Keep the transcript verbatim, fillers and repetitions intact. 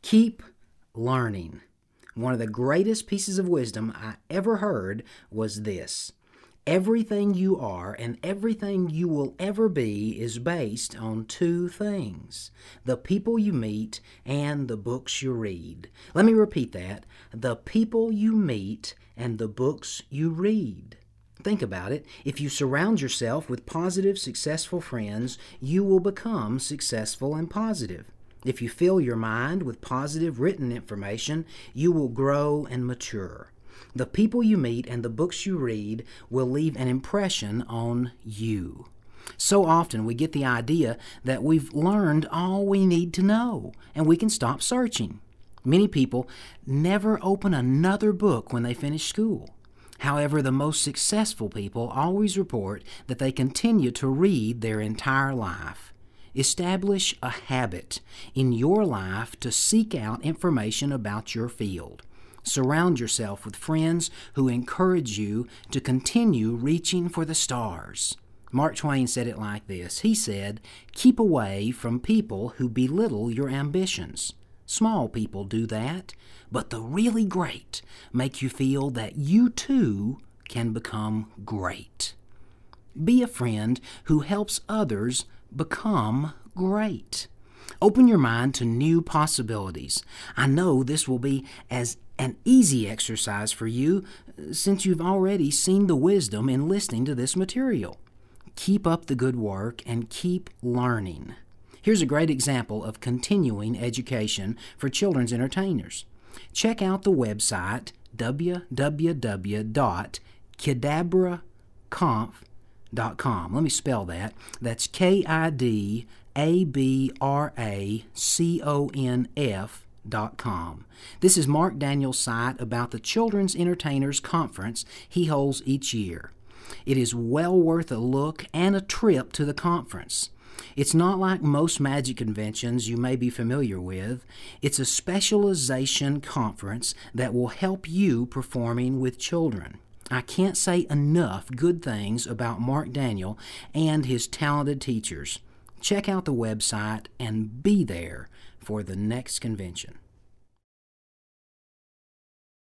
Keep learning. One of the greatest pieces of wisdom I ever heard was this: everything you are and everything you will ever be is based on two things: the people you meet and the books you read. Let me repeat that. The people you meet and the books you read. Think about it. If you surround yourself with positive, successful friends, you will become successful and positive. If you fill your mind with positive written information, you will grow and mature. The people you meet and the books you read will leave an impression on you. So often we get the idea that we've learned all we need to know and we can stop searching. Many people never open another book when they finish school. However, the most successful people always report that they continue to read their entire life. Establish a habit in your life to seek out information about your field. Surround yourself with friends who encourage you to continue reaching for the stars. Mark Twain said it like this. He said, "Keep away from people who belittle your ambitions. Small people do that, but the really great make you feel that you too can become great." Be a friend who helps others become great. Open your mind to new possibilities. I know this will be as an easy exercise for you since you've already seen the wisdom in listening to this material. Keep up the good work and keep learning. Here's a great example of continuing education for children's entertainers. Check out the website w w w dot kidabra conf dot com. Let me spell that. That's K I D A B R A C O N F dot com. This is Mark Daniels' site about the Children's Entertainers Conference he holds each year. It is well worth a look and a trip to the conference. It's not like most magic conventions you may be familiar with. It's a specialization conference that will help you performing with children. I can't say enough good things about Mark Daniel and his talented teachers. Check out the website and be there for the next convention.